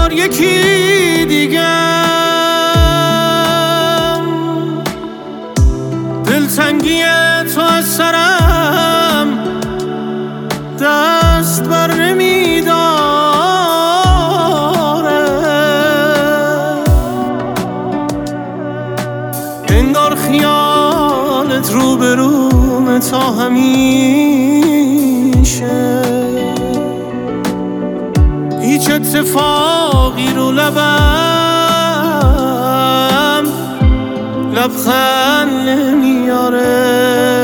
بار یکی دیگم دلتنگی تو از سرم دست بر نمیداره. انگار خیالت روبرومه تا همیشه، هیچ اتفاقی رو لبم لبخند نمیاره.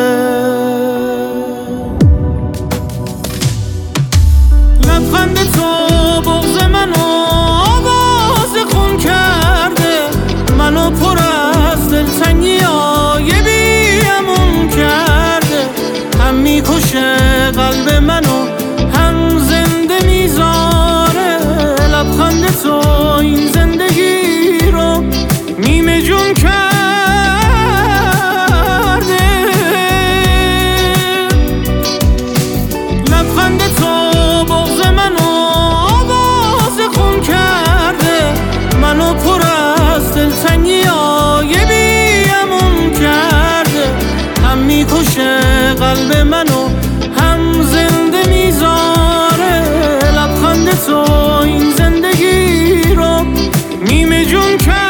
لبخند تو بغض منو آواز خون کرده، منو پر از دلتنگی های بی‌امون کرده. هم میکشه قلب منو هم زنده میذاره. لبخند تو این زندگی رو نیمه جون کرده. لبخند تو بغض منو آواز خون کرده، منو پر از دلتنگی های بی‌امون کرده. هم میکشه قلب منو هم زنده میذاره. لبخند تو این زندگی رو نیمه جون کرده.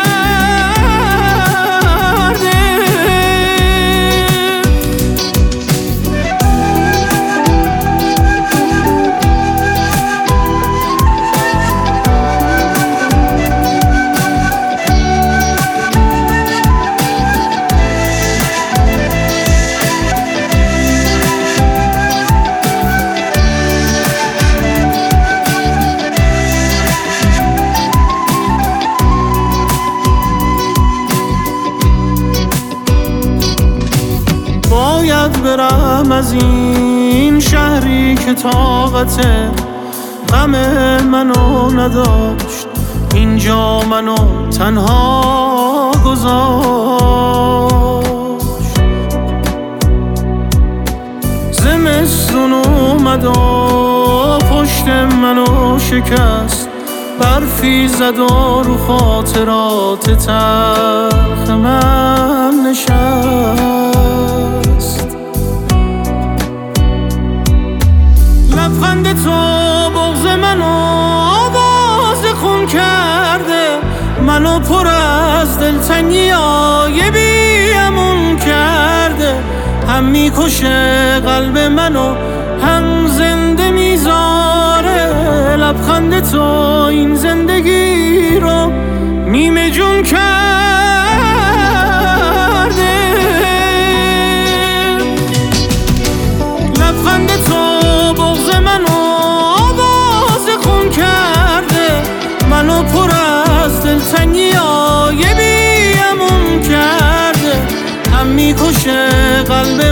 باید برم از این شهری که طاقت غم منو نداشت، اینجا منو تنها گذاشت. زمستون اومد و پشت منو شکست، برفی زد و رو خاطرات تلخ من نشست. لبخند تو بغض منو آواز خون کرده، منو پر از دلتنگی های بی‌امون کرده. هم میکشه قلب منو هم زنده میذاره. لبخند تو این زندگی رو نیمه جون کرده. لبخند تو بغض منو آواز خون کرده، منو پر از دلتنگی های بی‌امون کرده. هم میکشه قلب